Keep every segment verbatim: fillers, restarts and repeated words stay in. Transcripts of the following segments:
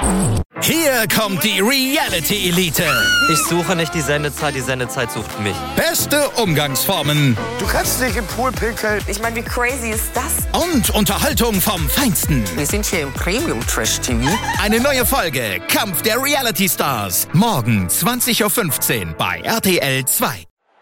Hier kommt die Reality Elite. Ich suche nicht die Sendezeit, die Sendezeit sucht mich. Beste Umgangsformen. Du kannst nicht im Pool pinkeln. Ich meine, wie crazy ist das? Und Unterhaltung vom Feinsten. Wir sind hier im Premium-Trash-T V. Eine neue Folge Kampf der Reality Stars. Morgen zwanzig Uhr fünfzehn bei R T L zwei.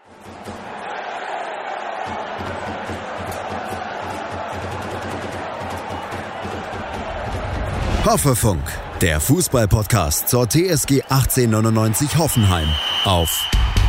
Hoffefunk, der Fußball-Podcast zur T S G achtzehnhundertneunundneunzig Hoffenheim auf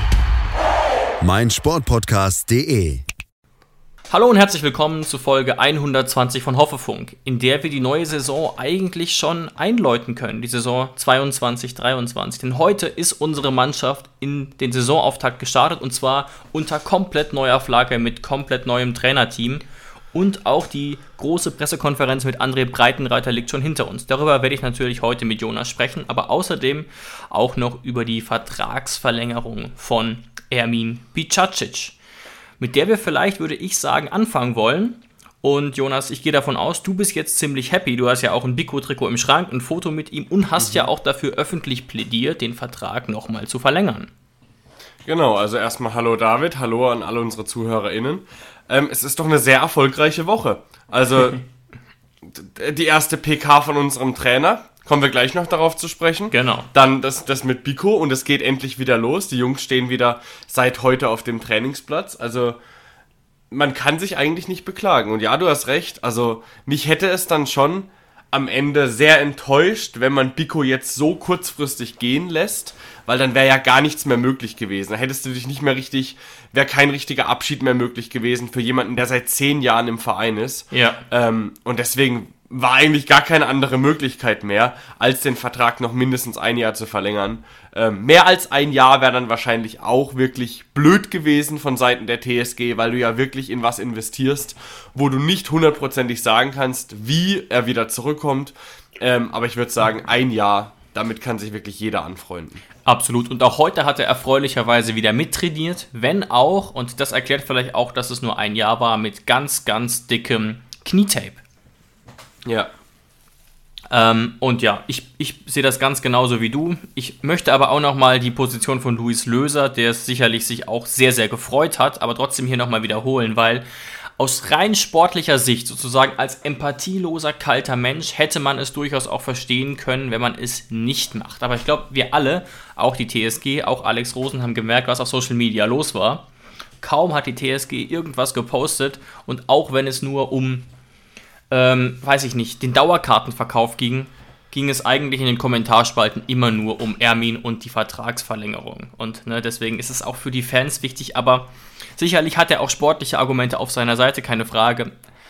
meinsportpodcast punkt de. Hallo und herzlich willkommen zu Folge hundertzwanzig von Hoffefunk, in der wir die neue Saison eigentlich schon einläuten können, die Saison zweiundzwanzig dreiundzwanzig. Denn heute ist unsere Mannschaft in den Saisonauftakt gestartet und zwar unter komplett neuer Flagge mit komplett neuem Trainerteam. Und auch die große Pressekonferenz mit André Breitenreiter liegt schon hinter uns. Darüber werde ich natürlich heute mit Jonas sprechen, aber außerdem auch noch über die Vertragsverlängerung von Ermin Bicacic, mit der wir vielleicht, würde ich sagen, anfangen wollen. Und Jonas, ich gehe davon aus, du bist jetzt ziemlich happy. Du hast ja auch ein Biko-Trikot im Schrank, ein Foto mit ihm und hast mhm. ja auch dafür öffentlich plädiert, den Vertrag nochmal zu verlängern. Genau, also erstmal hallo David, hallo an alle unsere ZuhörerInnen. Ähm, es ist doch eine sehr erfolgreiche Woche. Also die erste P K von unserem Trainer, kommen wir gleich noch darauf zu sprechen. Genau. Dann das, das mit Biko und es geht endlich wieder los. Die Jungs stehen wieder seit heute auf dem Trainingsplatz. Also man kann sich eigentlich nicht beklagen. Und ja, du hast recht, also mich hätte es dann schon am Ende sehr enttäuscht, wenn man Biko jetzt so kurzfristig gehen lässt, weil dann wäre ja gar nichts mehr möglich gewesen. Da hättest du dich nicht mehr richtig, wäre kein richtiger Abschied mehr möglich gewesen für jemanden, der seit zehn Jahren im Verein ist. Ja. Ähm, und deswegen war eigentlich gar keine andere Möglichkeit mehr, als den Vertrag noch mindestens ein Jahr zu verlängern. Ähm, mehr als ein Jahr wäre dann wahrscheinlich auch wirklich blöd gewesen von Seiten der T S G, weil du ja wirklich in was investierst, wo du nicht hundertprozentig sagen kannst, wie er wieder zurückkommt. Ähm, aber ich würde sagen, ein Jahr, damit kann sich wirklich jeder anfreunden. Absolut. Und auch heute hat er erfreulicherweise wieder mittrainiert, wenn auch, und das erklärt vielleicht auch, dass es nur ein Jahr war, mit ganz, ganz dickem Knietape. Ja. Ähm, und ja, ich, ich sehe das ganz genauso wie du. Ich möchte aber auch nochmal die Position von Luis Löser, der es sicherlich sich auch sehr, sehr gefreut hat, aber trotzdem hier nochmal wiederholen, weil aus rein sportlicher Sicht, sozusagen als empathieloser, kalter Mensch, hätte man es durchaus auch verstehen können, wenn man es nicht macht. Aber ich glaube, wir alle, auch die T S G, auch Alex Rosen, haben gemerkt, was auf Social Media los war. Kaum hat die T S G irgendwas gepostet und auch wenn es nur um Ähm, weiß ich nicht, den Dauerkartenverkauf ging, ging es eigentlich in den Kommentarspalten immer nur um Ermin und die Vertragsverlängerung. Und ne, deswegen ist es auch für die Fans wichtig, aber sicherlich hat er auch sportliche Argumente auf seiner Seite, keine Frage.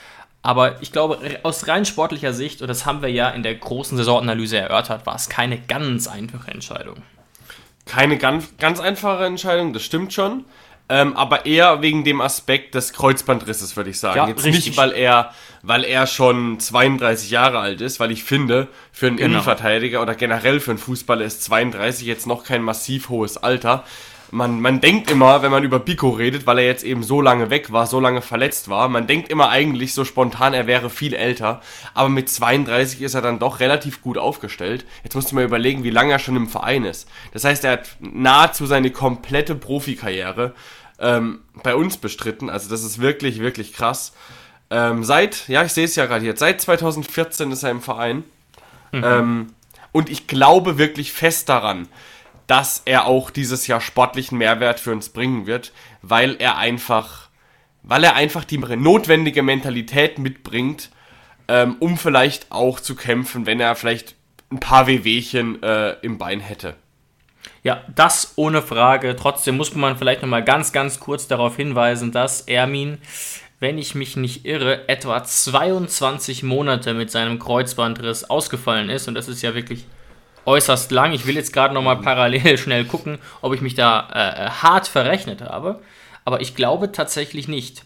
Aber ich glaube, aus rein sportlicher Sicht, und das haben wir ja in der großen Saisonanalyse erörtert, war es keine ganz einfache Entscheidung. Keine ganz, ganz einfache Entscheidung, das stimmt schon. Ähm, aber eher wegen dem Aspekt des Kreuzbandrisses, würde ich sagen. Ja, Jetzt richtig. nicht, weil er, weil er schon zweiunddreißig Jahre alt ist, weil ich finde, für einen Genau. Innenverteidiger oder generell für einen Fußballer ist zweiunddreißig jetzt noch kein massiv hohes Alter. Man, man denkt immer, wenn man über Biko redet, weil er jetzt eben so lange weg war, so lange verletzt war, man denkt immer eigentlich so spontan, er wäre viel älter, aber mit zweiunddreißig ist er dann doch relativ gut aufgestellt. Jetzt musst du mal überlegen, wie lange er schon im Verein ist. Das heißt, er hat nahezu seine komplette Profikarriere ähm, bei uns bestritten, also das ist wirklich, wirklich krass. Ähm, seit, ja, ich sehe es ja gerade hier, seit zweitausendvierzehn ist er im Verein mhm. ähm, und ich glaube wirklich fest daran, dass er auch dieses Jahr sportlichen Mehrwert für uns bringen wird, weil er einfach, weil er einfach die notwendige Mentalität mitbringt, ähm, um vielleicht auch zu kämpfen, wenn er vielleicht ein paar Wehwehchen äh, im Bein hätte. Ja, das ohne Frage. Trotzdem muss man vielleicht nochmal ganz, ganz kurz darauf hinweisen, dass Ermin, wenn ich mich nicht irre, etwa zweiundzwanzig Monate mit seinem Kreuzbandriss ausgefallen ist. Und das ist ja wirklich äußerst lang. Ich will jetzt gerade nochmal parallel schnell gucken, ob ich mich da äh, hart verrechnet habe. Aber ich glaube tatsächlich nicht.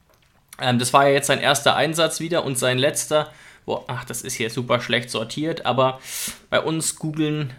Ähm, das war ja jetzt sein erster Einsatz wieder und sein letzter. Boah, ach, das ist hier super schlecht sortiert. Aber bei uns googeln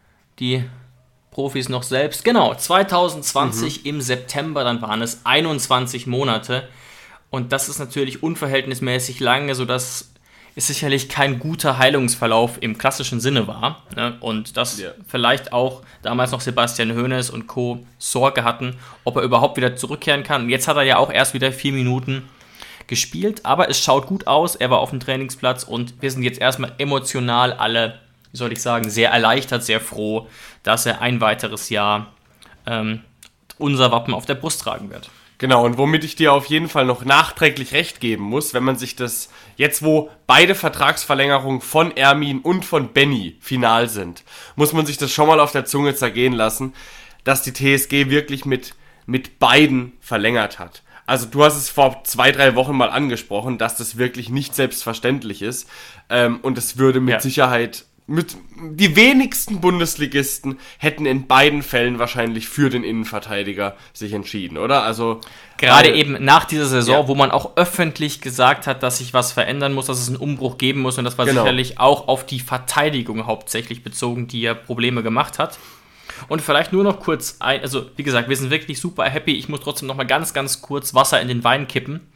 die Profis noch selbst. Genau, zwanzig zwanzig mhm. im September, dann waren es einundzwanzig Monate. Und das ist natürlich unverhältnismäßig lange, sodass es sicherlich kein guter Heilungsverlauf im klassischen Sinne war. Ne? Und dass ja. vielleicht auch damals noch Sebastian Hoeneß und Co. Sorge hatten, ob er überhaupt wieder zurückkehren kann. Und jetzt hat er ja auch erst wieder vier Minuten gespielt, aber es schaut gut aus. Er war auf dem Trainingsplatz und wir sind jetzt erstmal emotional alle, wie soll ich sagen, sehr erleichtert, sehr froh, dass er ein weiteres Jahr ähm, unser Wappen auf der Brust tragen wird. Genau, und womit ich dir auf jeden Fall noch nachträglich recht geben muss, wenn man sich das, jetzt wo beide Vertragsverlängerungen von Ermin und von Benny final sind, muss man sich das schon mal auf der Zunge zergehen lassen, dass die T S G wirklich mit, mit beiden verlängert hat. Also du hast es vor zwei, drei Wochen mal angesprochen, dass das wirklich nicht selbstverständlich ist, ähm, und es würde mit ja. Sicherheit... Mit die wenigsten Bundesligisten hätten in beiden Fällen wahrscheinlich für den Innenverteidiger sich entschieden, oder? Also gerade eben nach dieser Saison, ja. wo man auch öffentlich gesagt hat, dass sich was verändern muss, dass es einen Umbruch geben muss, und das war genau. sicherlich auch auf die Verteidigung hauptsächlich bezogen, die ja Probleme gemacht hat. Und vielleicht nur noch kurz ein, also wie gesagt, wir sind wirklich super happy. Ich muss trotzdem noch mal ganz, ganz kurz Wasser in den Wein kippen.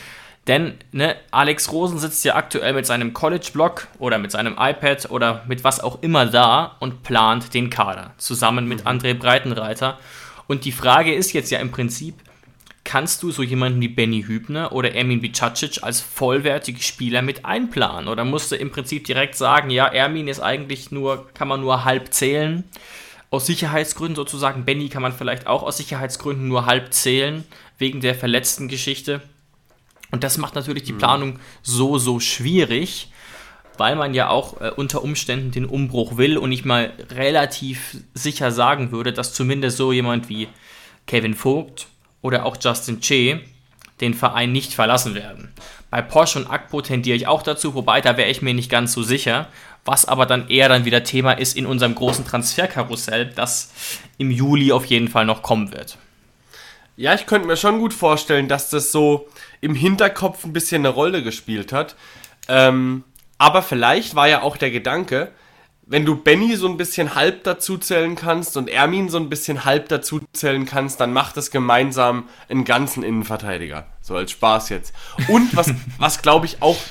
Denn ne, Alex Rosen sitzt ja aktuell mit seinem College-Blog oder mit seinem iPad oder mit was auch immer da und plant den Kader zusammen mit André Breitenreiter. Und die Frage ist jetzt ja im Prinzip, kannst du so jemanden wie Benny Hübner oder Ermin Bicacic als vollwertige Spieler mit einplanen? Oder musst du im Prinzip direkt sagen, ja, Ermin ist eigentlich nur, kann man nur halb zählen, aus Sicherheitsgründen sozusagen. Benny kann man vielleicht auch aus Sicherheitsgründen nur halb zählen, wegen der verletzten Geschichte. Und das macht natürlich die Planung so, so schwierig, weil man ja auch äh, unter Umständen den Umbruch will und ich mal relativ sicher sagen würde, dass zumindest so jemand wie Kevin Vogt oder auch Justin Che den Verein nicht verlassen werden. Bei Posch und Akpo tendiere ich auch dazu, wobei da wäre ich mir nicht ganz so sicher, was aber dann eher dann wieder Thema ist in unserem großen Transferkarussell, das im Juli auf jeden Fall noch kommen wird. Ja, ich könnte mir schon gut vorstellen, dass das so im Hinterkopf ein bisschen eine Rolle gespielt hat. Ähm, aber vielleicht war ja auch der Gedanke, wenn du Benny so ein bisschen halb dazu zählen kannst und Ermin so ein bisschen halb dazu zählen kannst, dann macht es gemeinsam einen ganzen Innenverteidiger. So als Spaß jetzt. Und was, was glaube ich auch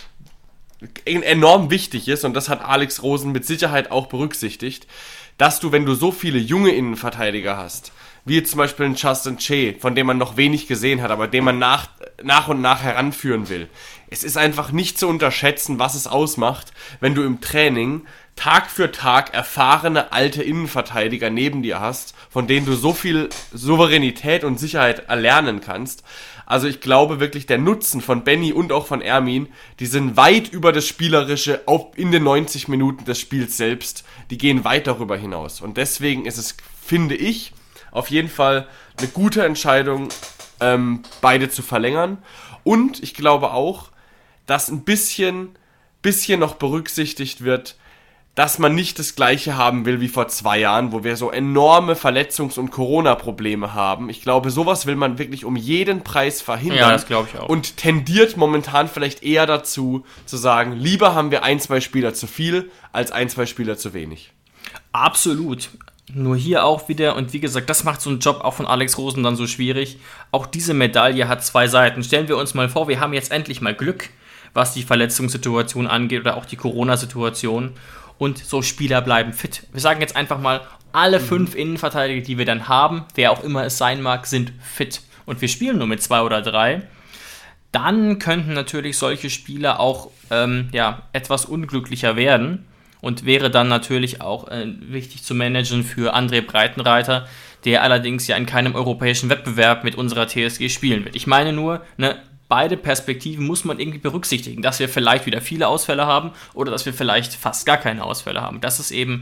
enorm wichtig ist, und das hat Alex Rosen mit Sicherheit auch berücksichtigt, dass du, wenn du so viele junge Innenverteidiger hast, wie jetzt zum Beispiel ein Justin Che, von dem man noch wenig gesehen hat, aber den man nach, nach und nach heranführen will. Es ist einfach nicht zu unterschätzen, was es ausmacht, wenn du im Training Tag für Tag erfahrene alte Innenverteidiger neben dir hast, von denen du so viel Souveränität und Sicherheit erlernen kannst. Also ich glaube wirklich, der Nutzen von Benny und auch von Ermin, die sind weit über das Spielerische auf in den neunzig Minuten des Spiels selbst. Die gehen weit darüber hinaus. Und deswegen ist es, finde ich, auf jeden Fall eine gute Entscheidung, ähm, beide zu verlängern. Und ich glaube auch, dass ein bisschen, bisschen noch berücksichtigt wird, dass man nicht das Gleiche haben will wie vor zwei Jahren, wo wir so enorme Verletzungs- und Corona-Probleme haben. Ich glaube, sowas will man wirklich um jeden Preis verhindern. Ja, das glaube ich auch. Und tendiert momentan vielleicht eher dazu, zu sagen, lieber haben wir ein, zwei Spieler zu viel, als ein, zwei Spieler zu wenig. Absolut. Nur hier auch wieder, und wie gesagt, das macht so einen Job auch von Alex Rosen dann so schwierig. Auch diese Medaille hat zwei Seiten. Stellen wir uns mal vor, wir haben jetzt endlich mal Glück, was die Verletzungssituation angeht oder auch die Corona-Situation. Und so Spieler bleiben fit. Wir sagen jetzt einfach mal, alle fünf Innenverteidiger, die wir dann haben, wer auch immer es sein mag, sind fit. Und wir spielen nur mit zwei oder drei. Dann könnten natürlich solche Spieler auch ähm, ja, etwas unglücklicher werden. Und wäre dann natürlich auch äh, wichtig zu managen für André Breitenreiter, der allerdings ja in keinem europäischen Wettbewerb mit unserer T S G spielen wird. Ich meine nur, ne, beide Perspektiven muss man irgendwie berücksichtigen, dass wir vielleicht wieder viele Ausfälle haben oder dass wir vielleicht fast gar keine Ausfälle haben. Das ist eben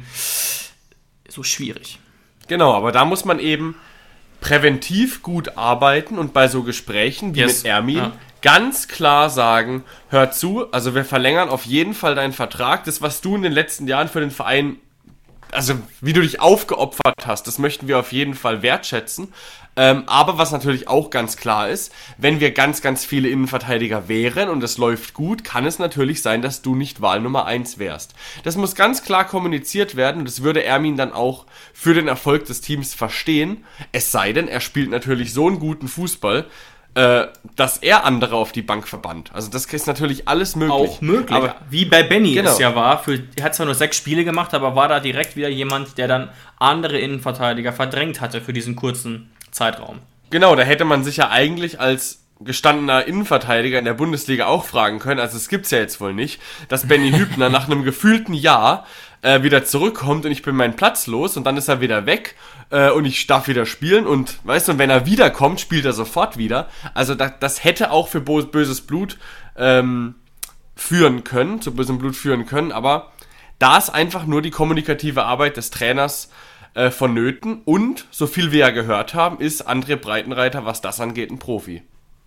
so schwierig. Genau, aber da muss man eben präventiv gut arbeiten und bei so Gesprächen wie yes. mit Ermin ja. ganz klar sagen, hör zu, also wir verlängern auf jeden Fall deinen Vertrag. Das, was du in den letzten Jahren für den Verein, also wie du dich aufgeopfert hast, das möchten wir auf jeden Fall wertschätzen. Ähm, aber was natürlich auch ganz klar ist, wenn wir ganz, ganz viele Innenverteidiger wären und es läuft gut, kann es natürlich sein, dass du nicht Wahl Nummer eins wärst. Das muss ganz klar kommuniziert werden und das würde Ermin dann auch für den Erfolg des Teams verstehen. Es sei denn, er spielt natürlich so einen guten Fußball, äh, dass er andere auf die Bank verbannt. Also das ist natürlich alles möglich. Auch möglich, aber, wie bei Benny genau. es ja war. Für, er hat zwar nur sechs Spiele gemacht, aber war da direkt wieder jemand, der dann andere Innenverteidiger verdrängt hatte für diesen kurzen Zeitraum. Genau, da hätte man sich ja eigentlich als gestandener Innenverteidiger in der Bundesliga auch fragen können, also es gibt's ja jetzt wohl nicht, dass Benny Hübner nach einem gefühlten Jahr äh, wieder zurückkommt und ich bin meinen Platz los und dann ist er wieder weg äh, und ich darf wieder spielen und weißt du, und wenn er wiederkommt, spielt er sofort wieder. Also das, das hätte auch für bo- böses Blut ähm, führen können, zu bösem Blut führen können, aber da ist einfach nur die kommunikative Arbeit des Trainers äh, vonnöten und, so viel wir ja gehört haben, ist André Breitenreiter, was das angeht, ein Profi.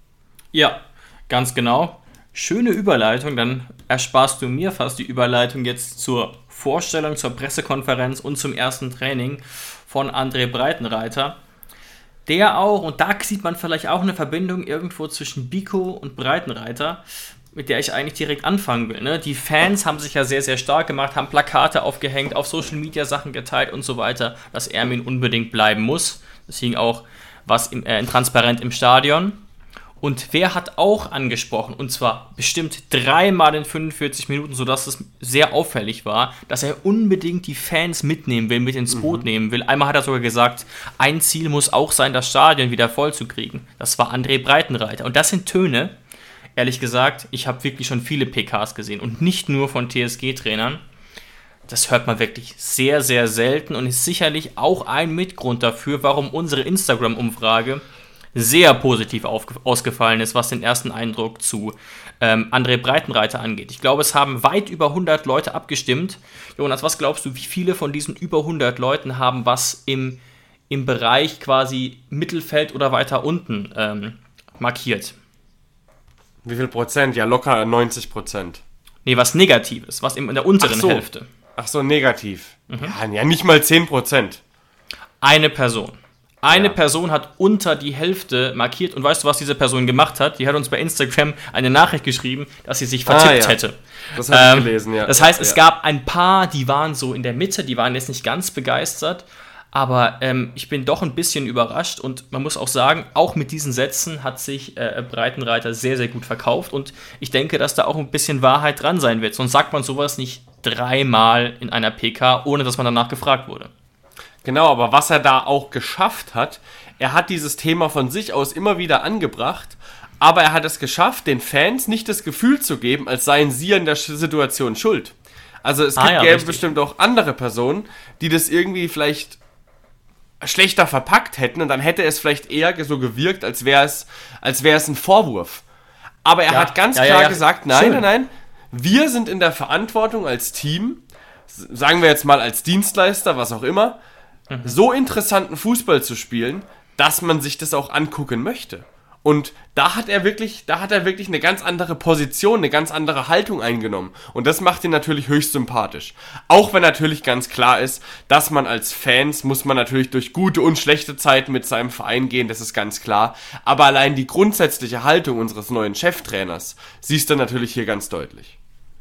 Ja, ganz genau. Schöne Überleitung, dann ersparst du mir fast die Überleitung jetzt zur Vorstellung, zur Pressekonferenz und zum ersten Training von André Breitenreiter. Der auch, und da sieht man vielleicht auch eine Verbindung irgendwo zwischen Biko und Breitenreiter, mit der ich eigentlich direkt anfangen will. Ne? Die Fans haben sich ja sehr, sehr stark gemacht, haben Plakate aufgehängt, auf Social Media Sachen geteilt und so weiter, dass Ermin unbedingt bleiben muss. Das hing auch was im, äh, transparent im Stadion. Und wer hat auch angesprochen, und zwar bestimmt dreimal in fünfundvierzig Minuten, sodass es sehr auffällig war, dass er unbedingt die Fans mitnehmen will, mit ins Boot mhm. nehmen will. Einmal hat er sogar gesagt, ein Ziel muss auch sein, das Stadion wieder voll zu kriegen. Das war André Breitenreiter. Und das sind Töne, ehrlich gesagt, ich habe wirklich schon viele P Ks gesehen und nicht nur von T S G-Trainern. Das hört man wirklich sehr, sehr selten und ist sicherlich auch ein Mitgrund dafür, warum unsere Instagram-Umfrage sehr positiv aufge- ausgefallen ist, was den ersten Eindruck zu ähm, André Breitenreiter angeht. Ich glaube, es haben weit über hundert Leute abgestimmt. Jonas, was glaubst du, wie viele von diesen über hundert Leuten haben was im, im Bereich quasi Mittelfeld oder weiter unten ähm, markiert? Wie viel Prozent? Ja, locker neunzig Prozent. Nee, was Negatives, was in der unteren Ach so. Hälfte. Ach so, negativ. Mhm. Ja, ja, nicht mal zehn Prozent. Eine Person. Eine Ja. Person hat unter die Hälfte markiert und weißt du, was diese Person gemacht hat? Die hat uns bei Instagram eine Nachricht geschrieben, dass sie sich vertippt Ah, ja. hätte. Das habe ich Ähm, gelesen, ja. Das heißt, ja, es ja. gab ein paar, die waren so in der Mitte, die waren jetzt nicht ganz begeistert, aber ähm, ich bin doch ein bisschen überrascht und man muss auch sagen, auch mit diesen Sätzen hat sich äh, Breitenreiter sehr, sehr gut verkauft und ich denke, dass da auch ein bisschen Wahrheit dran sein wird. Sonst sagt man sowas nicht dreimal in einer P K, ohne dass man danach gefragt wurde. Genau, aber was er da auch geschafft hat, er hat dieses Thema von sich aus immer wieder angebracht, aber er hat es geschafft, den Fans nicht das Gefühl zu geben, als seien sie an der Situation schuld. Also es Ah gibt ja, gäbe richtig. bestimmt auch andere Personen, die das irgendwie vielleicht schlechter verpackt hätten und dann hätte es vielleicht eher so gewirkt, als wäre es, als wäre es ein Vorwurf. Aber er Ja, hat ganz ja, klar ja, ja. gesagt, nein, Schön. nein, nein, wir sind in der Verantwortung als Team, sagen wir jetzt mal als Dienstleister, was auch immer, mhm. so interessanten Fußball zu spielen, dass man sich das auch angucken möchte. Und da hat er wirklich, da hat er wirklich eine ganz andere Position, eine ganz andere Haltung eingenommen. Und das macht ihn natürlich höchst sympathisch. Auch wenn natürlich ganz klar ist, dass man als Fans, muss man natürlich durch gute und schlechte Zeiten mit seinem Verein gehen, das ist ganz klar. Aber allein die grundsätzliche Haltung unseres neuen Cheftrainers siehst du natürlich hier ganz deutlich.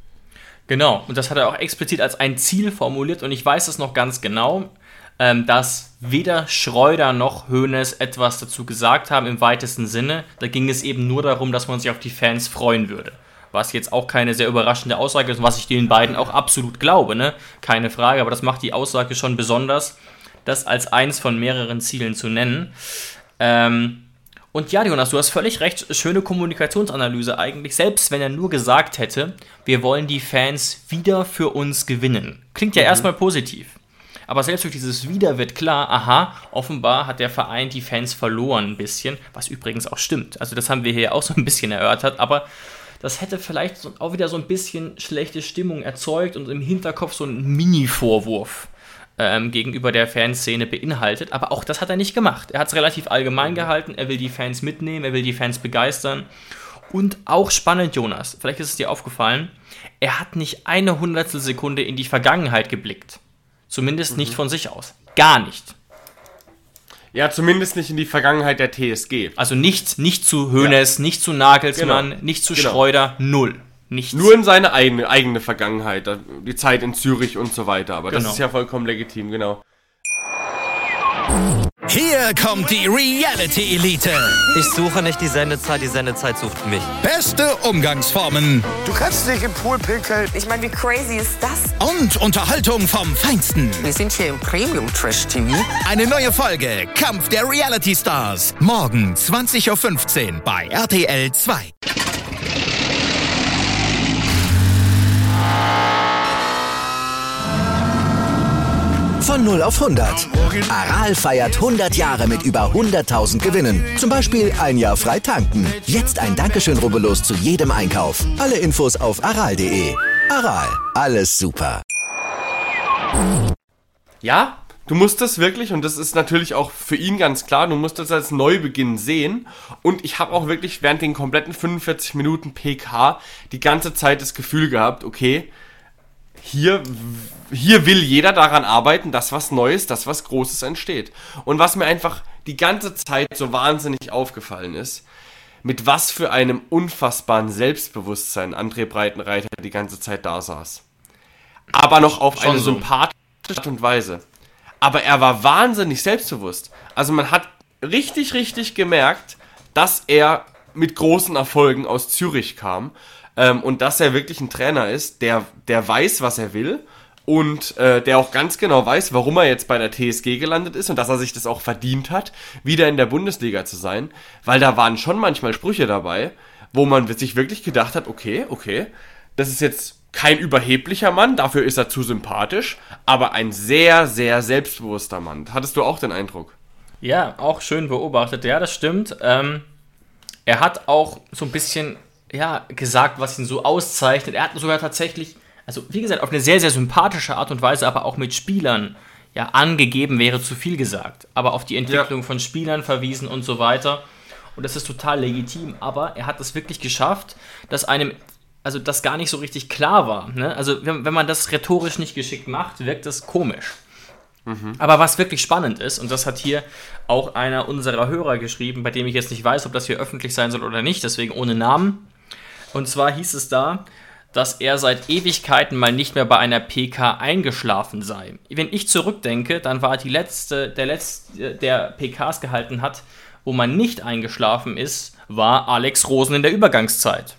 Genau, und das hat er auch explizit als ein Ziel formuliert und ich weiß es noch ganz genau, ähm, dass weder Schreuder noch Hoeneß etwas dazu gesagt haben im weitesten Sinne. Da ging es eben nur darum, dass man sich auf die Fans freuen würde. Was jetzt auch keine sehr überraschende Aussage ist und was ich den beiden auch absolut glaube, ne? Keine Frage, aber das macht die Aussage schon besonders, das als eins von mehreren Zielen zu nennen. Ähm, und ja, Jonas, du hast völlig recht, schöne Kommunikationsanalyse eigentlich, selbst wenn er nur gesagt hätte, wir wollen die Fans wieder für uns gewinnen. Klingt ja mhm. erstmal positiv. Aber selbst durch dieses Wieder wird klar, aha, offenbar hat der Verein die Fans verloren ein bisschen, was übrigens auch stimmt. Also das haben wir hier auch so ein bisschen erörtert, aber das hätte vielleicht so, auch wieder so ein bisschen schlechte Stimmung erzeugt und im Hinterkopf so einen Mini-Vorwurf ähm, gegenüber der Fanszene beinhaltet. Aber auch das hat er nicht gemacht. Er hat es relativ allgemein gehalten, er will die Fans mitnehmen, er will die Fans begeistern. Und auch spannend, Jonas, vielleicht ist es dir aufgefallen, er hat nicht eine Hundertstelsekunde in die Vergangenheit geblickt. Zumindest nicht von sich aus. Gar nicht. Ja, zumindest nicht in die Vergangenheit der T S G. Also nicht, nicht zu Hoeneß, ja. nicht zu Nagelsmann, Genau. nicht zu Genau. Schreuder, null. Nichts. Nur in seine eigene, eigene Vergangenheit, die Zeit in Zürich und so weiter. Aber Genau. das ist ja vollkommen legitim, genau. Hier kommt die Reality Elite. Ich suche nicht die Sendezeit, die Sendezeit sucht mich. Beste Umgangsformen Du kannst dich im Pool pinkeln. Ich meine, wie crazy ist das? und Unterhaltung vom Feinsten. Wir sind hier im Premium-Trash-T V. Eine neue Folge Kampf der Reality Stars. Morgen zwanzig Uhr fünfzehn bei R T L zwei. Von null auf hundert. Aral feiert hundert Jahre mit über hunderttausend Gewinnen. Zum Beispiel ein Jahr frei tanken. Jetzt ein Dankeschön, rubbellos zu jedem Einkauf. Alle Infos auf aral punkt de. Aral, alles super. Ja, du musst das wirklich, und das ist natürlich auch für ihn ganz klar, du musst das als Neubeginn sehen. Und ich habe auch wirklich während den kompletten fünfundvierzig Minuten P K die ganze Zeit das Gefühl gehabt, okay, hier, hier will jeder daran arbeiten, dass was Neues, dass was Großes entsteht. Und was mir einfach die ganze Zeit so wahnsinnig aufgefallen ist, mit was für einem unfassbaren Selbstbewusstsein André Breitenreiter die ganze Zeit da saß. Aber noch auf Schon eine so. sympathische Art und Weise. Aber er war wahnsinnig selbstbewusst. Also man hat richtig, richtig gemerkt, dass er mit großen Erfolgen aus Zürich kam. Ähm, und dass er wirklich ein Trainer ist, der, der weiß, was er will und äh, der auch ganz genau weiß, warum er jetzt bei der T S G gelandet ist und dass er sich das auch verdient hat, wieder in der Bundesliga zu sein, weil da waren schon manchmal Sprüche dabei, wo man sich wirklich gedacht hat, okay, okay, das ist jetzt kein überheblicher Mann, dafür ist er zu sympathisch, aber ein sehr, sehr selbstbewusster Mann. Hattest du auch den Eindruck? Ja, auch schön beobachtet. Ja, das stimmt. Ähm, er hat auch so ein bisschen ja, gesagt, was ihn so auszeichnet. Er hat sogar tatsächlich, also wie gesagt, auf eine sehr, sehr sympathische Art und Weise, aber auch mit Spielern ja angegeben, wäre zu viel gesagt. Aber auf die Entwicklung ja. von Spielern verwiesen und so weiter. Und das ist total legitim. Aber er hat es wirklich geschafft, dass einem, also das gar nicht so richtig klar war. Ne? Also wenn, wenn man das rhetorisch nicht geschickt macht, wirkt das komisch. Mhm. Aber was wirklich spannend ist, und das hat hier auch einer unserer Hörer geschrieben, bei dem ich jetzt nicht weiß, ob das hier öffentlich sein soll oder nicht, deswegen ohne Namen. Und zwar hieß es da, dass er seit Ewigkeiten mal nicht mehr bei einer P K eingeschlafen sei. Wenn ich zurückdenke, dann war die letzte, der letzte, der P Ks gehalten hat, wo man nicht eingeschlafen ist, war Alex Rosen in der Übergangszeit.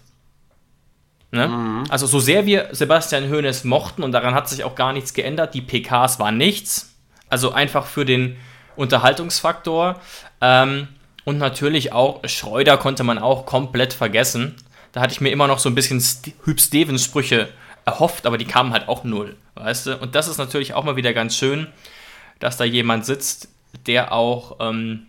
Ne? Mhm. Also so sehr wir Sebastian Hoeneß mochten, und daran hat sich auch gar nichts geändert, die P Ks waren nichts. Also einfach für den Unterhaltungsfaktor. Ähm, und natürlich auch, Schreuder konnte man auch komplett vergessen. Da hatte ich mir immer noch so ein bisschen St- Hüb Stevens Sprüche erhofft, aber die kamen halt auch null, weißt du? Und das ist natürlich auch mal wieder ganz schön, dass da jemand sitzt, der auch ähm,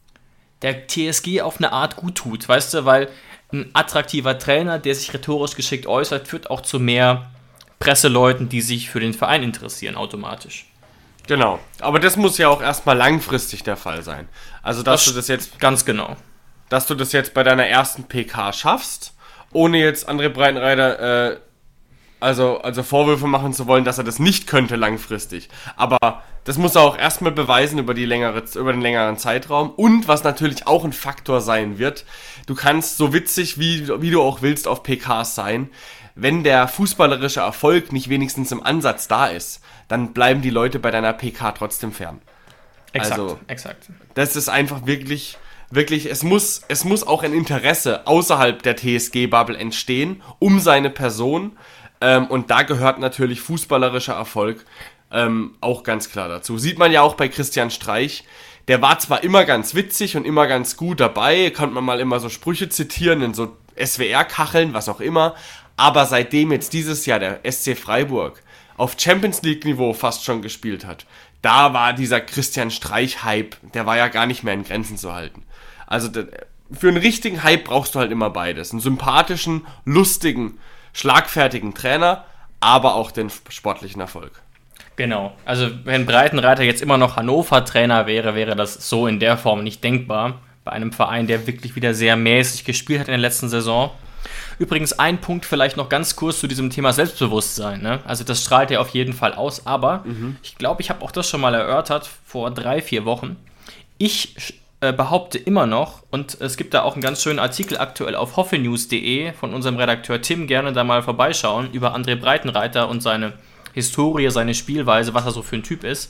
der T S G auf eine Art gut tut, weißt du? Weil ein attraktiver Trainer, der sich rhetorisch geschickt äußert, führt auch zu mehr Presseleuten, die sich für den Verein interessieren, automatisch. Genau, aber das muss ja auch erstmal langfristig der Fall sein. Also, dass das du das jetzt... Ganz genau. Dass du das jetzt bei deiner ersten P K schaffst, ohne jetzt André Breitenreiter äh, also, also Vorwürfe machen zu wollen, dass er das nicht könnte langfristig. Aber das muss er auch erstmal beweisen über, die längere, über den längeren Zeitraum. Und was natürlich auch ein Faktor sein wird, du kannst so witzig, wie, wie du auch willst, auf P Ks sein. Wenn der fußballerische Erfolg nicht wenigstens im Ansatz da ist, dann bleiben die Leute bei deiner P K trotzdem fern. Exakt, also, exakt. Das ist einfach wirklich... Wirklich, es muss, es muss auch ein Interesse außerhalb der T S G-Bubble entstehen, um seine Person. Ähm, und da gehört natürlich fußballerischer Erfolg ähm, auch ganz klar dazu. Sieht man ja auch bei Christian Streich. Der war zwar immer ganz witzig und immer ganz gut dabei, konnte man mal immer so Sprüche zitieren in so S W R-Kacheln, was auch immer. Aber seitdem jetzt dieses Jahr der S C Freiburg auf Champions-League-Niveau fast schon gespielt hat, da war dieser Christian Streich-Hype, der war ja gar nicht mehr in Grenzen zu halten. Also für einen richtigen Hype brauchst du halt immer beides. Einen sympathischen, lustigen, schlagfertigen Trainer, aber auch den sportlichen Erfolg. Genau. Also wenn Breitenreiter jetzt immer noch Hannover-Trainer wäre, wäre das so in der Form nicht denkbar. Bei einem Verein, der wirklich wieder sehr mäßig gespielt hat in der letzten Saison. Übrigens ein Punkt vielleicht noch ganz kurz zu diesem Thema Selbstbewusstsein. Ne? Also das strahlt er auf jeden Fall aus. Aber mhm. ich glaube, ich habe auch das schon mal erörtert vor drei, vier Wochen. Ich behaupte immer noch, und es gibt da auch einen ganz schönen Artikel aktuell auf hoffenews punkt de von unserem Redakteur Tim, gerne da mal vorbeischauen, über André Breitenreiter und seine Historie, seine Spielweise, was er so für ein Typ ist.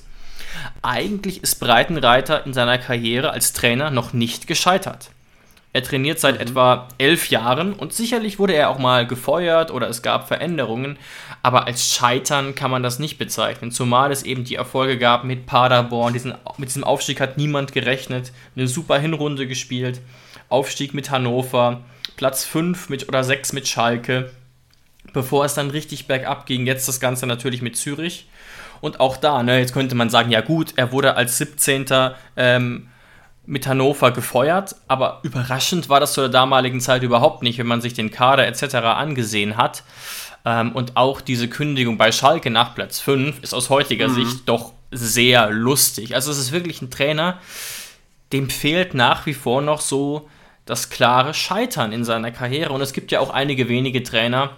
Eigentlich ist Breitenreiter in seiner Karriere als Trainer noch nicht gescheitert. Er trainiert seit mhm. etwa elf Jahren und sicherlich wurde er auch mal gefeuert oder es gab Veränderungen, aber als Scheitern kann man das nicht bezeichnen, zumal es eben die Erfolge gab mit Paderborn, diesen, mit diesem Aufstieg hat niemand gerechnet, eine super Hinrunde gespielt, Aufstieg mit Hannover, Platz fünf mit, oder sechs mit Schalke, bevor es dann richtig bergab ging, jetzt das Ganze natürlich mit Zürich und auch da, ne, jetzt könnte man sagen, ja gut, er wurde als siebzehnter Ähm, mit Hannover gefeuert, aber überraschend war das zu der damaligen Zeit überhaupt nicht, wenn man sich den Kader et cetera angesehen hat. Ähm, und auch diese Kündigung bei Schalke nach Platz fünf ist aus heutiger mhm. Sicht doch sehr lustig. Also es ist wirklich ein Trainer, dem fehlt nach wie vor noch so das klare Scheitern in seiner Karriere. Und es gibt ja auch einige wenige Trainer,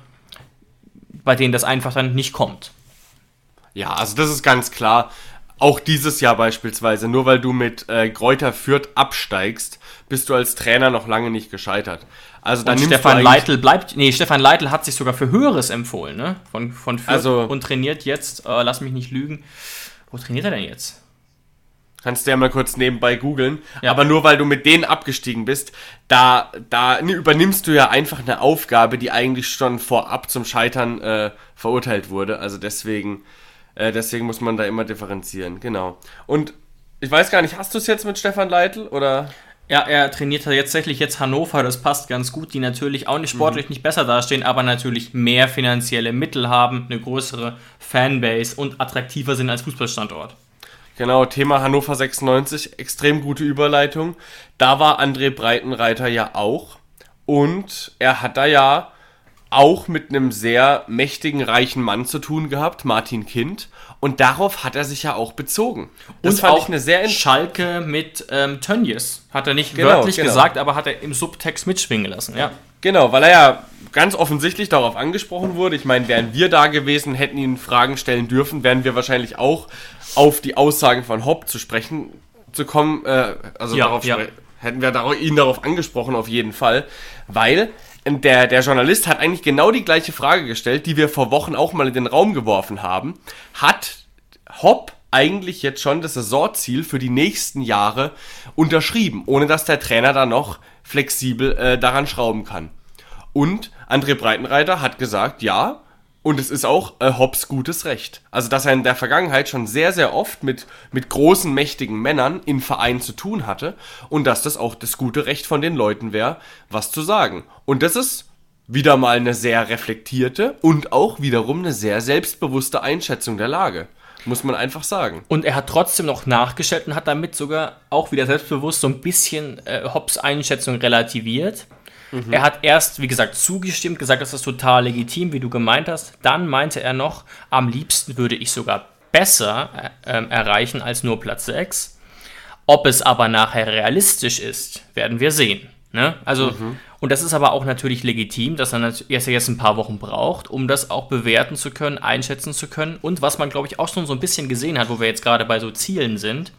bei denen das einfach dann nicht kommt. Ja, also das ist ganz klar. Auch dieses Jahr beispielsweise, nur weil du mit äh, Greuther Fürth absteigst, bist du als Trainer noch lange nicht gescheitert. Also dann und Stefan Leitl bleibt, nee, Stefan Leitl hat sich sogar für Höheres empfohlen, ne? Von, von Fürth also, und trainiert jetzt, äh, lass mich nicht lügen, wo trainiert er denn jetzt? Kannst du ja mal kurz nebenbei googeln. Ja. Aber nur weil du mit denen abgestiegen bist, da, da ne, übernimmst du ja einfach eine Aufgabe, die eigentlich schon vorab zum Scheitern äh, verurteilt wurde. Also deswegen... Deswegen muss man da immer differenzieren, genau. Und ich weiß gar nicht, hast du es jetzt mit Stefan Leitl, oder? Ja, er trainiert tatsächlich jetzt Hannover, das passt ganz gut, die natürlich auch nicht sportlich mhm. nicht besser dastehen, aber natürlich mehr finanzielle Mittel haben, eine größere Fanbase und attraktiver sind als Fußballstandort. Genau, Thema Hannover sechsundneunzig, extrem gute Überleitung. Da war André Breitenreiter ja auch und er hat da ja auch mit einem sehr mächtigen, reichen Mann zu tun gehabt, Martin Kind. Und darauf hat er sich ja auch bezogen. Das und fand auch ich eine sehr Schalke mit ähm, Tönnies. Hat er nicht genau, wörtlich genau. gesagt, aber hat er im Subtext mitschwingen lassen. Ja. Genau, weil er ja ganz offensichtlich darauf angesprochen wurde. Ich meine, wären wir da gewesen, hätten ihn Fragen stellen dürfen, wären wir wahrscheinlich auch auf die Aussagen von Hopp zu sprechen zu kommen. Äh, also ja, darauf ja. spre- hätten wir darauf, ihn darauf angesprochen, auf jeden Fall. Weil... Der, der Journalist hat eigentlich genau die gleiche Frage gestellt, die wir vor Wochen auch mal in den Raum geworfen haben. Hat Hopp eigentlich jetzt schon das Saisonziel für die nächsten Jahre unterschrieben, ohne dass der Trainer da noch flexibel äh, daran schrauben kann? Und André Breitenreiter hat gesagt, ja, und es ist auch äh, Hopps gutes Recht. Also, dass er in der Vergangenheit schon sehr, sehr oft mit, mit großen, mächtigen Männern in Vereinen zu tun hatte und dass das auch das gute Recht von den Leuten wäre, was zu sagen. Und das ist wieder mal eine sehr reflektierte und auch wiederum eine sehr selbstbewusste Einschätzung der Lage. Muss man einfach sagen. Und er hat trotzdem noch nachgestellt und hat damit sogar auch wieder selbstbewusst so ein bisschen äh, Hopps Einschätzung relativiert. Mhm. Er hat erst, wie gesagt, zugestimmt, gesagt, das ist total legitim, wie du gemeint hast. Dann meinte er noch, am liebsten würde ich sogar besser äh, erreichen als nur Platz sechs. Ob es aber nachher realistisch ist, werden wir sehen. Ne? Also, mhm. Und das ist aber auch natürlich legitim, dass er erst jetzt ein paar Wochen braucht, um das auch bewerten zu können, einschätzen zu können. Und was man, glaube ich, auch schon so ein bisschen gesehen hat, wo wir jetzt gerade bei so Zielen sind,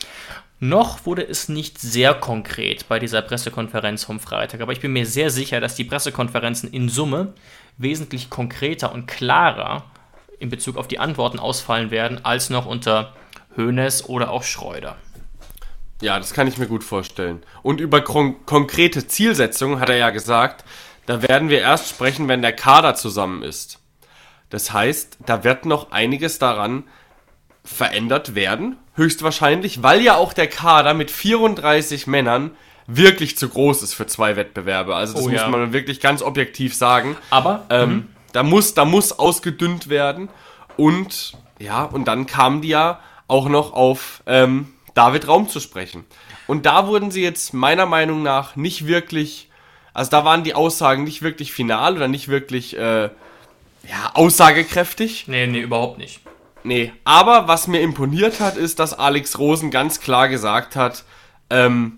noch wurde es nicht sehr konkret bei dieser Pressekonferenz vom Freitag, aber ich bin mir sehr sicher, dass die Pressekonferenzen in Summe wesentlich konkreter und klarer in Bezug auf die Antworten ausfallen werden, als noch unter Hoeneß oder auch Schreuder. Ja, das kann ich mir gut vorstellen. Und über kon- konkrete Zielsetzungen hat er ja gesagt, da werden wir erst sprechen, wenn der Kader zusammen ist. Das heißt, da wird noch einiges daran verändert werden, höchstwahrscheinlich, weil ja auch der Kader mit vierunddreißig Männern wirklich zu groß ist für zwei Wettbewerbe. Also das oh, muss ja. man wirklich ganz objektiv sagen. Aber ähm, mhm. da muss da muss ausgedünnt werden und ja, und dann kamen die ja auch noch auf ähm, David Raum zu sprechen. Und da wurden sie jetzt meiner Meinung nach nicht wirklich, also da waren die Aussagen nicht wirklich final oder nicht wirklich äh, ja, aussagekräftig. Nee, nee, überhaupt nicht. Nee, aber was mir imponiert hat, ist, dass Alex Rosen ganz klar gesagt hat, ähm,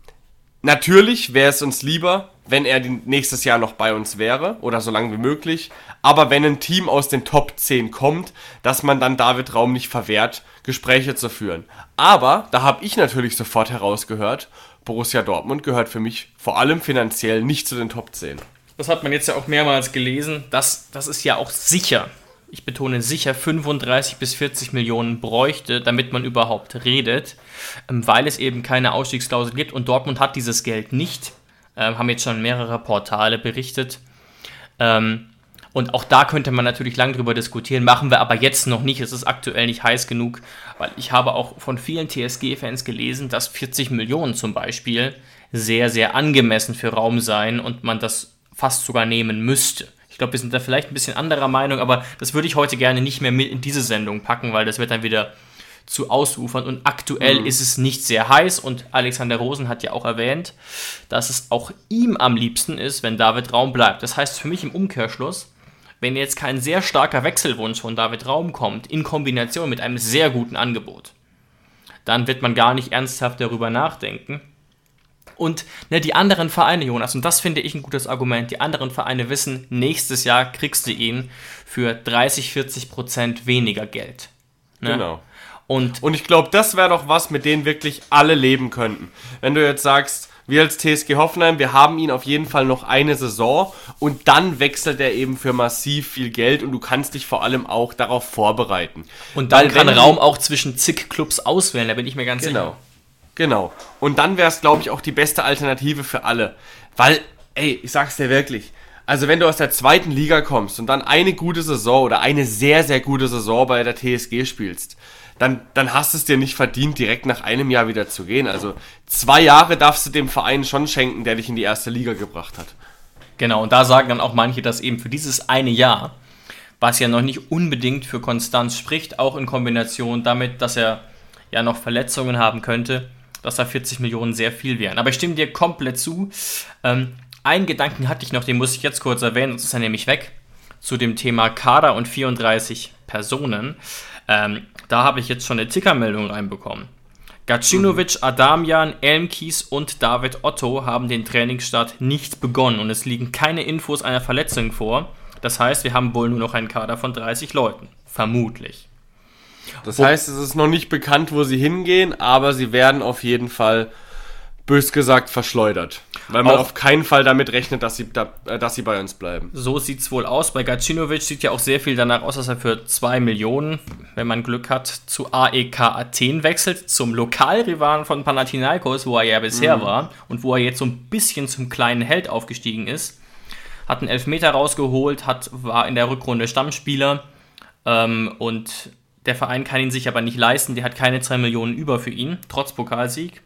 natürlich wäre es uns lieber, wenn er nächstes Jahr noch bei uns wäre oder so lange wie möglich, aber wenn ein Team aus den Top zehn kommt, dass man dann David Raum nicht verwehrt, Gespräche zu führen. Aber, da habe ich natürlich sofort herausgehört, Borussia Dortmund gehört für mich vor allem finanziell nicht zu den Top zehn. Das hat man jetzt ja auch mehrmals gelesen, das, das ist ja auch sicher ich betone sicher, fünfunddreißig bis vierzig Millionen bräuchte, damit man überhaupt redet, weil es eben keine Ausstiegsklausel gibt und Dortmund hat dieses Geld nicht, äh, haben jetzt schon mehrere Portale berichtet. Ähm, und auch da könnte man natürlich lang drüber diskutieren, machen wir aber jetzt noch nicht, es ist aktuell nicht heiß genug, weil ich habe auch von vielen T S G-Fans gelesen, dass vierzig Millionen zum Beispiel sehr, sehr angemessen für Raum seien und man das fast sogar nehmen müsste. Ich glaube, wir sind da vielleicht ein bisschen anderer Meinung, aber das würde ich heute gerne nicht mehr mit in diese Sendung packen, weil das wird dann wieder zu ausufern und aktuell mhm. ist es nicht sehr heiß und Alexander Rosen hat ja auch erwähnt, dass es auch ihm am liebsten ist, wenn David Raum bleibt. Das heißt für mich im Umkehrschluss, wenn jetzt kein sehr starker Wechselwunsch von David Raum kommt, in Kombination mit einem sehr guten Angebot, dann wird man gar nicht ernsthaft darüber nachdenken. Und ne, die anderen Vereine, Jonas, und das finde ich ein gutes Argument, die anderen Vereine wissen, nächstes Jahr kriegst du ihn für dreißig, vierzig Prozent weniger Geld. Ne? Genau. Und, und ich glaube, das wäre doch was, mit denen wirklich alle leben könnten. Wenn du jetzt sagst, wir als T S G Hoffenheim, wir haben ihn auf jeden Fall noch eine Saison und dann wechselt er eben für massiv viel Geld und du kannst dich vor allem auch darauf vorbereiten. Und dann Weil kann wenn Raum auch zwischen zig Clubs auswählen, da bin ich mir ganz genau. sicher. Genau. Und dann wäre es, glaube ich, auch die beste Alternative für alle. Weil, ey, ich sag's dir wirklich, also wenn du aus der zweiten Liga kommst und dann eine gute Saison oder eine sehr, sehr gute Saison bei der T S G spielst, dann, dann hast du es dir nicht verdient, direkt nach einem Jahr wieder zu gehen. Also zwei Jahre darfst du dem Verein schon schenken, der dich in die erste Liga gebracht hat. Genau, und da sagen dann auch manche, dass eben für dieses eine Jahr, was ja noch nicht unbedingt für Konstanz spricht, auch in Kombination damit, dass er ja noch Verletzungen haben könnte, dass da vierzig Millionen sehr viel wären. Aber ich stimme dir komplett zu. Ähm, einen Gedanken hatte ich noch, den muss ich jetzt kurz erwähnen, sonst ist er nämlich weg, zu dem Thema Kader und vierunddreißig Personen. Ähm, da habe ich jetzt schon eine Tickermeldung reinbekommen. Gacinovic, Adamian, Elmkies und David Otto haben den Trainingsstart nicht begonnen und es liegen keine Infos einer Verletzung vor. Das heißt, wir haben wohl nur noch einen Kader von dreißig Leuten. Vermutlich. Das heißt, es ist noch nicht bekannt, wo sie hingehen, aber sie werden auf jeden Fall, bös gesagt, verschleudert. Weil man Auch auf keinen Fall damit rechnet, dass sie, da, äh, dass sie bei uns bleiben. So sieht es wohl aus. Bei Gacinovic sieht ja auch sehr viel danach aus, dass er für zwei Millionen, wenn man Glück hat, zu A E K Athen wechselt, zum Lokalrivalen von Panathinaikos, wo er ja bisher mhm. war und wo er jetzt so ein bisschen zum kleinen Held aufgestiegen ist. Hat einen Elfmeter rausgeholt, hat, war in der Rückrunde Stammspieler ähm, und der Verein kann ihn sich aber nicht leisten, der hat keine zwei Millionen über für ihn, trotz Pokalsieg.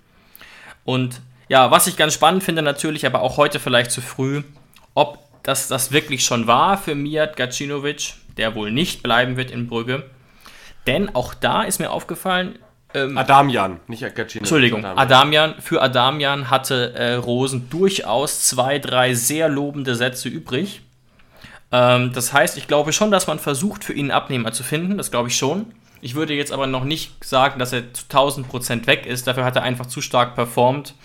Und ja, was ich ganz spannend finde natürlich, aber auch heute vielleicht zu früh, ob das, das wirklich schon war für Mijat Gacinovic, der wohl nicht bleiben wird in Brügge. Denn auch da ist mir aufgefallen... Ähm, Adamian, nicht Gacinovic. Entschuldigung, Adamian. Adamian. Für Adamian hatte äh, Rosen durchaus zwei, drei sehr lobende Sätze übrig. Das heißt, ich glaube schon, dass man versucht, für ihn einen Abnehmer zu finden. Das glaube ich schon. Ich würde jetzt aber noch nicht sagen, dass er zu tausend Prozent weg ist. Dafür hat er einfach zu stark performt.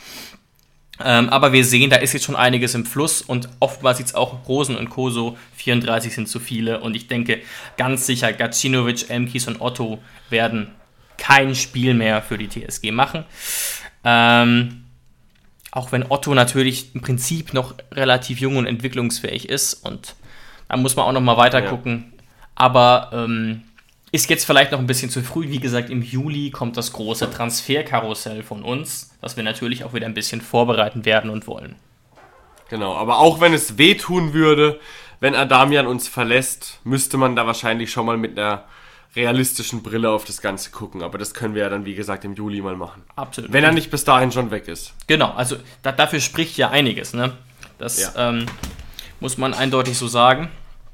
Ähm, aber wir sehen, da ist jetzt schon einiges im Fluss. Und oftmals sieht es auch Rosen und Co. so, vierunddreißig sind zu viele. Und ich denke ganz sicher, Gacinovic, Elmkies und Otto werden kein Spiel mehr für die T S G machen. Ähm, auch wenn Otto natürlich im Prinzip noch relativ jung und entwicklungsfähig ist und da muss man auch noch mal weiter ja. gucken. Aber ähm, ist jetzt vielleicht noch ein bisschen zu früh. Wie gesagt, im Juli kommt das große Transferkarussell von uns, das wir natürlich auch wieder ein bisschen vorbereiten werden und wollen. Genau, aber auch wenn es wehtun würde, wenn Adamian uns verlässt, müsste man da wahrscheinlich schon mal mit einer realistischen Brille auf das Ganze gucken. Aber das können wir ja dann, wie gesagt, im Juli mal machen. Absolut. Wenn er nicht bis dahin schon weg ist. Genau, also da, dafür spricht ja einiges. Ne? Das ja. ähm, muss man eindeutig so sagen.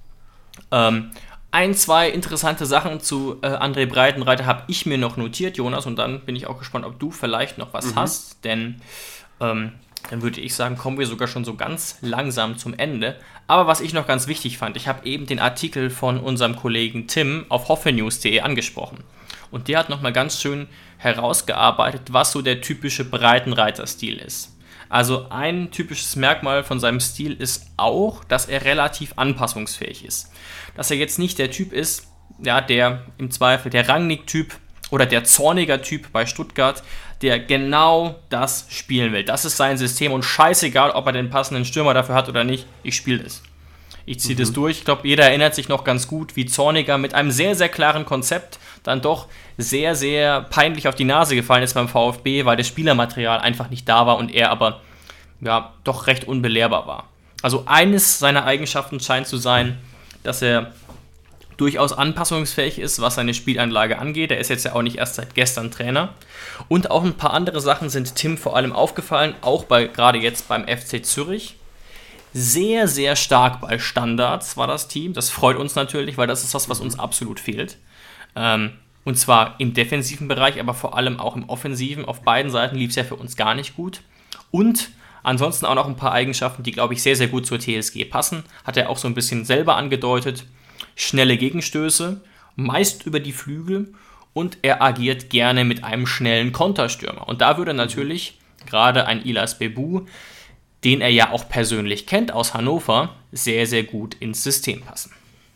Ähm, ein, zwei interessante Sachen zu äh, André Breitenreiter habe ich mir noch notiert, Jonas, und dann bin ich auch gespannt, ob du vielleicht noch was mhm. hast, denn ähm, dann würde ich sagen, kommen wir sogar schon so ganz langsam zum Ende. Aber was ich noch ganz wichtig fand, ich habe eben den Artikel von unserem Kollegen Tim auf hoffenews punkt de angesprochen und der hat nochmal ganz schön herausgearbeitet, was so der typische Breitenreiter-Stil ist. Also ein typisches Merkmal von seinem Stil ist auch, dass er relativ anpassungsfähig ist. Dass er jetzt nicht der Typ ist, ja, der im Zweifel der Rangnick-Typ oder der Zorniger-Typ bei Stuttgart, der genau das spielen will. Das ist sein System und scheißegal, ob er den passenden Stürmer dafür hat oder nicht, ich spiele es. Ich ziehe mhm. das durch. Ich glaube, jeder erinnert sich noch ganz gut, wie Zorniger mit einem sehr, sehr klaren Konzept dann doch sehr, sehr peinlich auf die Nase gefallen ist beim VfB, weil das Spielermaterial einfach nicht da war und er aber ja doch recht unbelehrbar war. Also eines seiner Eigenschaften scheint zu sein, dass er durchaus anpassungsfähig ist, was seine Spielanlage angeht. Er ist jetzt ja auch nicht erst seit gestern Trainer. Und auch ein paar andere Sachen sind Tim vor allem aufgefallen, auch bei gerade jetzt beim F C Zürich. Sehr, sehr stark bei Standards war das Team. Das freut uns natürlich, weil das ist das, was uns absolut fehlt. Ähm, und zwar im defensiven Bereich, aber vor allem auch im offensiven. Auf beiden Seiten lief es ja für uns gar nicht gut. Und ansonsten auch noch ein paar Eigenschaften, die, glaube ich, sehr, sehr gut zur T S G passen. Hat er auch so ein bisschen selber angedeutet. Schnelle Gegenstöße, meist über die Flügel, und er agiert gerne mit einem schnellen Konterstürmer. Und da würde natürlich gerade ein Ilas Bebu, den er ja auch persönlich kennt aus Hannover, sehr, sehr gut ins System passen.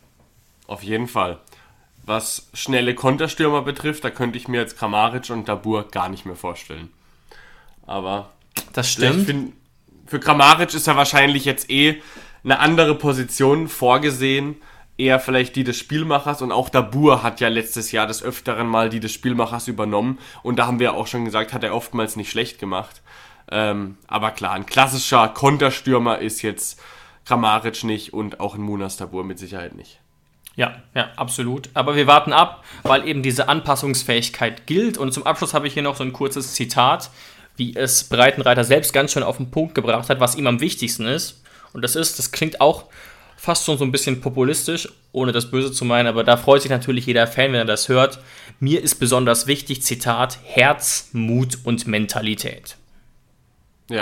Auf jeden Fall. Was schnelle Konterstürmer betrifft, da könnte ich mir jetzt Kramaric und Dabur gar nicht mehr vorstellen. Aber das stimmt. Find, für Kramaric ist ja wahrscheinlich jetzt eh eine andere Position vorgesehen, eher vielleicht die des Spielmachers, und auch Dabur hat ja letztes Jahr des Öfteren mal die des Spielmachers übernommen, und da haben wir auch schon gesagt, hat er oftmals nicht schlecht gemacht. Ähm, aber klar, ein klassischer Konterstürmer ist jetzt Kramaric nicht und auch ein Munas Dabur mit Sicherheit nicht. Ja, ja, absolut. Aber wir warten ab, weil eben diese Anpassungsfähigkeit gilt. Und zum Abschluss habe ich hier noch so ein kurzes Zitat, wie es Breitenreiter selbst ganz schön auf den Punkt gebracht hat, was ihm am wichtigsten ist. Und das ist, das klingt auch fast schon so ein bisschen populistisch, ohne das Böse zu meinen, aber da freut sich natürlich jeder Fan, wenn er das hört. Mir ist besonders wichtig, Zitat, Herz, Mut und Mentalität. Ja,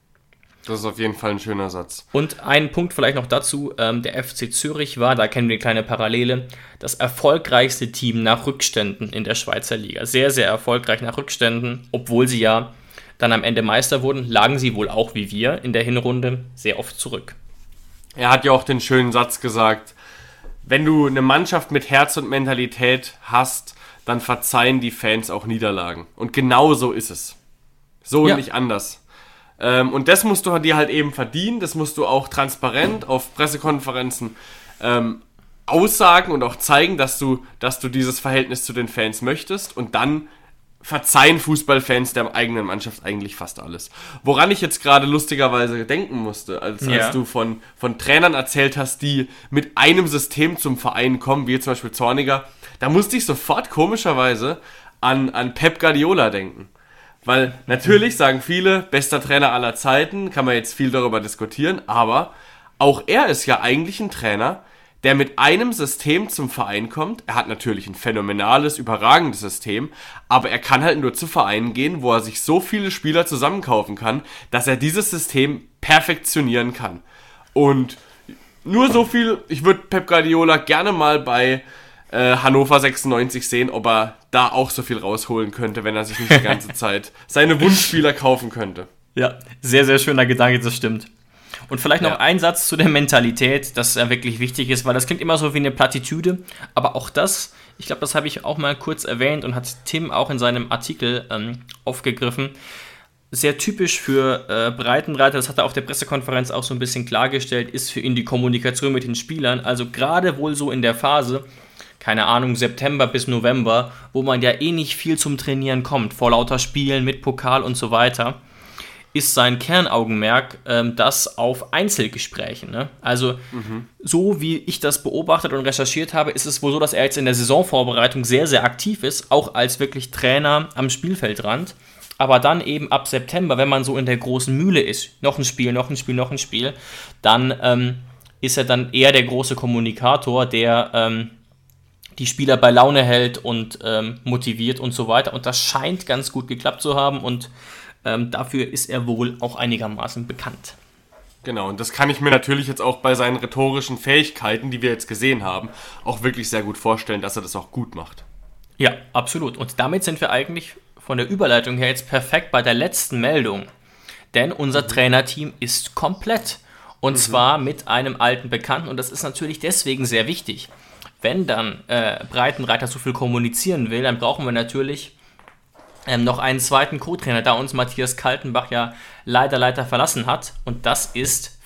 das ist auf jeden Fall ein schöner Satz. Und ein Punkt vielleicht noch dazu, ähm, der F C Zürich war, da kennen wir eine kleine Parallele, das erfolgreichste Team nach Rückständen in der Schweizer Liga. Sehr, sehr erfolgreich nach Rückständen, obwohl sie ja dann am Ende Meister wurden, lagen sie wohl auch wie wir in der Hinrunde sehr oft zurück. Er hat ja auch den schönen Satz gesagt, wenn du eine Mannschaft mit Herz und Mentalität hast, dann verzeihen die Fans auch Niederlagen. Und genau so ist es. So ja. Und nicht anders. Ähm, und das musst du dir halt eben verdienen, das musst du auch transparent auf Pressekonferenzen ähm, aussagen und auch zeigen, dass du, dass du dieses Verhältnis zu den Fans möchtest, und dann verzeihen Fußballfans der eigenen Mannschaft eigentlich fast alles. Woran ich jetzt gerade lustigerweise denken musste, als, ja. als du von, von Trainern erzählt hast, die mit einem System zum Verein kommen, wie zum Beispiel Zorniger, da musste ich sofort komischerweise an, an Pep Guardiola denken. Weil natürlich sagen viele, bester Trainer aller Zeiten, kann man jetzt viel darüber diskutieren, aber auch er ist ja eigentlich ein Trainer, der mit einem System zum Verein kommt. Er hat natürlich ein phänomenales, überragendes System, aber er kann halt nur zu Vereinen gehen, wo er sich so viele Spieler zusammenkaufen kann, dass er dieses System perfektionieren kann. Und nur so viel, ich würde Pep Guardiola gerne mal bei äh, Hannover sechsundneunzig sehen, ob er da auch so viel rausholen könnte, wenn er sich nicht die ganze Zeit seine Wunschspieler kaufen könnte. Ja, sehr, sehr schöner Gedanke, das stimmt. Und vielleicht noch ja. ein Satz zu der Mentalität, das ja wirklich wichtig ist, weil das klingt immer so wie eine Plattitüde, aber auch das, ich glaube, das habe ich auch mal kurz erwähnt und hat Tim auch in seinem Artikel ähm, aufgegriffen, sehr typisch für äh, Breitenreiter, das hat er auf der Pressekonferenz auch so ein bisschen klargestellt, ist für ihn die Kommunikation mit den Spielern, also gerade wohl so in der Phase, keine Ahnung, September bis November, wo man ja eh nicht viel zum Trainieren kommt, vor lauter Spielen mit Pokal und so weiter, ist sein Kernaugenmerk ähm, das auf Einzelgesprächen. Ne? Also mhm. so wie ich das beobachtet und recherchiert habe, ist es wohl so, dass er jetzt in der Saisonvorbereitung sehr, sehr aktiv ist, auch als wirklich Trainer am Spielfeldrand. Aber dann eben ab September, wenn man so in der großen Mühle ist, noch ein Spiel, noch ein Spiel, noch ein Spiel, dann ähm, ist er dann eher der große Kommunikator, der ähm, die Spieler bei Laune hält und ähm, motiviert und so weiter. Und das scheint ganz gut geklappt zu haben, und Ähm, dafür ist er wohl auch einigermaßen bekannt. Genau, und das kann ich mir natürlich jetzt auch bei seinen rhetorischen Fähigkeiten, die wir jetzt gesehen haben, auch wirklich sehr gut vorstellen, dass er das auch gut macht. Ja, absolut. Und damit sind wir eigentlich von der Überleitung her jetzt perfekt bei der letzten Meldung. Denn unser mhm. Trainerteam ist komplett. Und mhm. zwar mit einem alten Bekannten. Und das ist natürlich deswegen sehr wichtig. Wenn dann äh, Breitenreiter so viel kommunizieren will, dann brauchen wir natürlich Ähm, noch einen zweiten Co-Trainer, da uns Matthias Kaltenbach ja leider, leider verlassen hat. Und das ist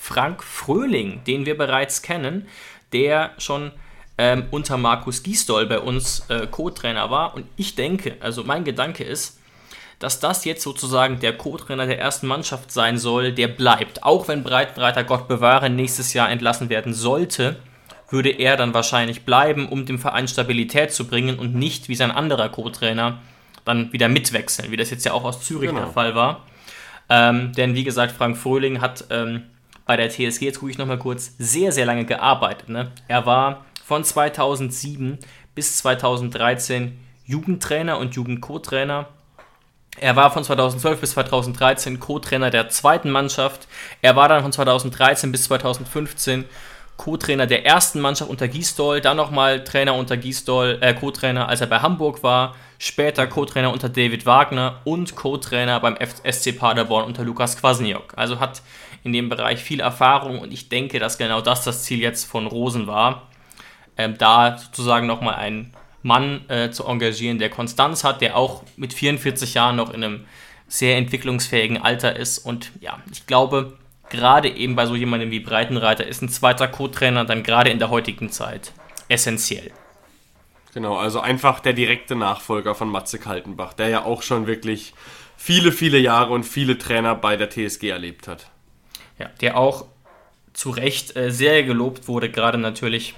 Frank Fröhling, den wir bereits kennen, der schon ähm, unter Markus Gisdol bei uns äh, Co-Trainer war. Und ich denke, also mein Gedanke ist, dass das jetzt sozusagen der Co-Trainer der ersten Mannschaft sein soll, der bleibt. Auch wenn Breitenreiter, Gott bewahre, nächstes Jahr entlassen werden sollte, würde er dann wahrscheinlich bleiben, um dem Verein Stabilität zu bringen und nicht wie sein anderer Co-Trainer dann wieder mitwechseln, wie das jetzt ja auch aus Zürich genau. der Fall war. Ähm, denn wie gesagt, Frank Fröhling hat ähm, bei der T S G, jetzt gucke ich nochmal kurz, sehr, sehr lange gearbeitet. Ne? Er war von zweitausendsieben bis zweitausenddreizehn Jugendtrainer und Jugend-Co-Trainer. Er war von zweitausendzwölf bis zweitausenddreizehn Co-Trainer der zweiten Mannschaft. Er war dann von zweitausenddreizehn bis zweitausendfünfzehn Co-Trainer der ersten Mannschaft unter Gisdol, dann nochmal Trainer unter Gisdol, äh, Co-Trainer, als er bei Hamburg war, später Co-Trainer unter David Wagner und Co-Trainer beim S C Paderborn unter Lukas Kwasniok. Also hat in dem Bereich viel Erfahrung und ich denke, dass genau das das Ziel jetzt von Rosen war, ähm, da sozusagen nochmal einen Mann äh, zu engagieren, der Konstanz hat, der auch mit vierundvierzig Jahren noch in einem sehr entwicklungsfähigen Alter ist. Und ja, ich glaube, gerade eben bei so jemandem wie Breitenreiter ist ein zweiter Co-Trainer dann gerade in der heutigen Zeit essentiell. Genau, also einfach der direkte Nachfolger von Matze Kaltenbach, der ja auch schon wirklich viele, viele Jahre und viele Trainer bei der T S G erlebt hat. Ja, der auch zu Recht äh, sehr gelobt wurde, gerade natürlich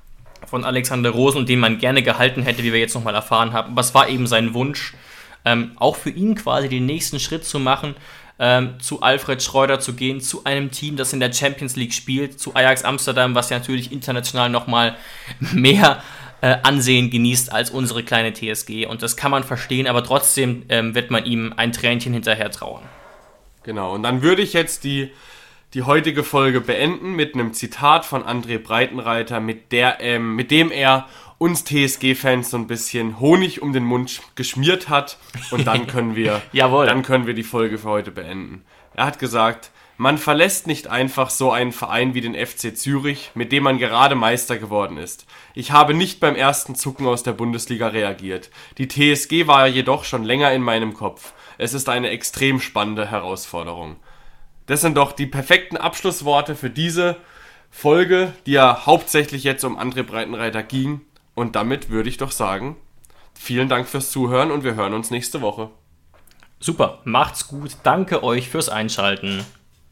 von Alexander Rosen, den man gerne gehalten hätte, wie wir jetzt nochmal erfahren haben. Aber es war eben sein Wunsch, ähm, auch für ihn quasi den nächsten Schritt zu machen, ähm, zu Alfred Schreuder zu gehen, zu einem Team, das in der Champions League spielt, zu Ajax Amsterdam, was ja natürlich international nochmal mehr äh, Ansehen genießt als unsere kleine T S G. Und das kann man verstehen, aber trotzdem ähm, wird man ihm ein Tränchen hinterher trauern. Genau, und dann würde ich jetzt die die heutige Folge beenden mit einem Zitat von André Breitenreiter, mit, der, ähm, mit dem er uns T S G-Fans so ein bisschen Honig um den Mund geschmiert hat und dann können wir, Jawohl. dann können wir die Folge für heute beenden. Er hat gesagt, man verlässt nicht einfach so einen Verein wie den F C Zürich, mit dem man gerade Meister geworden ist. Ich habe nicht beim ersten Zucken aus der Bundesliga reagiert. Die T S G war jedoch schon länger in meinem Kopf. Es ist eine extrem spannende Herausforderung. Das sind doch die perfekten Abschlussworte für diese Folge, die ja hauptsächlich jetzt um André Breitenreiter ging. Und damit würde ich doch sagen, vielen Dank fürs Zuhören und wir hören uns nächste Woche. Super, macht's gut. Danke euch fürs Einschalten.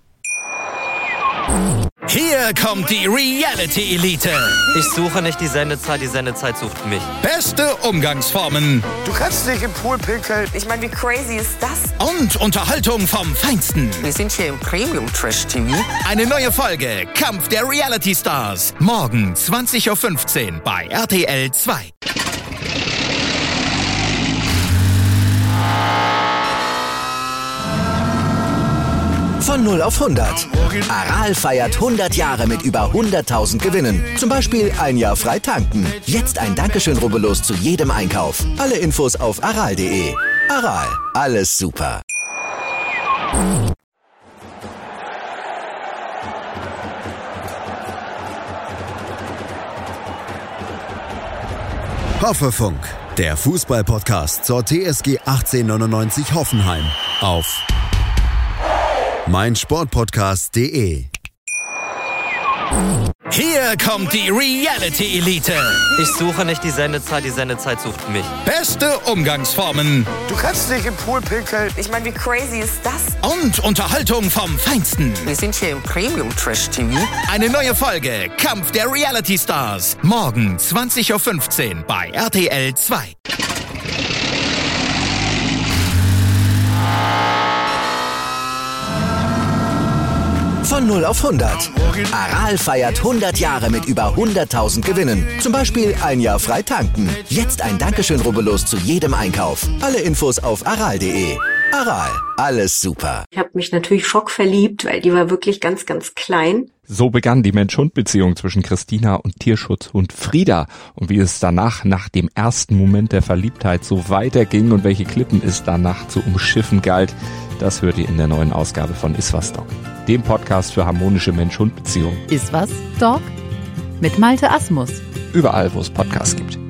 Hier kommt die Reality Elite. Ich suche nicht die Sendezeit, die Sendezeit sucht mich. Beste Umgangsformen. Du kannst dich im Pool pinkeln. Ich meine, wie crazy ist das? Und Unterhaltung vom Feinsten. Wir sind hier im Premium Trash T V. Eine neue Folge Kampf der Reality Stars. Morgen zwanzig Uhr fünfzehn bei R T L zwei. Von null auf hundert. Aral feiert hundert Jahre mit über hunderttausend Gewinnen. Zum Beispiel ein Jahr frei tanken. Jetzt ein Dankeschön, rubbellos zu jedem Einkauf. Alle Infos auf aral punkt de. Aral, alles super. Hoffefunk, der Fußball-Podcast zur T S G achtzehnhundertneunundneunzig Hoffenheim auf meinsportpodcast punkt de. Hier kommt die Reality Elite. Ich suche nicht die Sendezeit, die Sendezeit sucht mich. Beste Umgangsformen. Du kannst dich im Pool pinkeln. Ich meine, wie crazy ist das? Und Unterhaltung vom Feinsten. Wir sind hier im Premium Trash T V. Eine neue Folge Kampf der Reality Stars. Morgen zwanzig Uhr fünfzehn bei R T L zwei. Von null auf hundert. Aral feiert hundert Jahre mit über hunderttausend Gewinnen. Zum Beispiel ein Jahr frei tanken. Jetzt ein Dankeschön, rubbellos zu jedem Einkauf. Alle Infos auf aral punkt de. Aral, alles super. Ich habe mich natürlich schockverliebt, weil die war wirklich ganz, ganz klein. So begann die Mensch-Hund-Beziehung zwischen Christina und Tierschutzhund Frieda. Und wie es danach, nach dem ersten Moment der Verliebtheit, so weiterging und welche Klippen es danach zu umschiffen galt, das hört ihr in der neuen Ausgabe von Iswas Dog, dem Podcast für harmonische Mensch-Hund-Beziehungen. Iswas Dog mit Malte Asmus. Überall, wo es Podcasts gibt.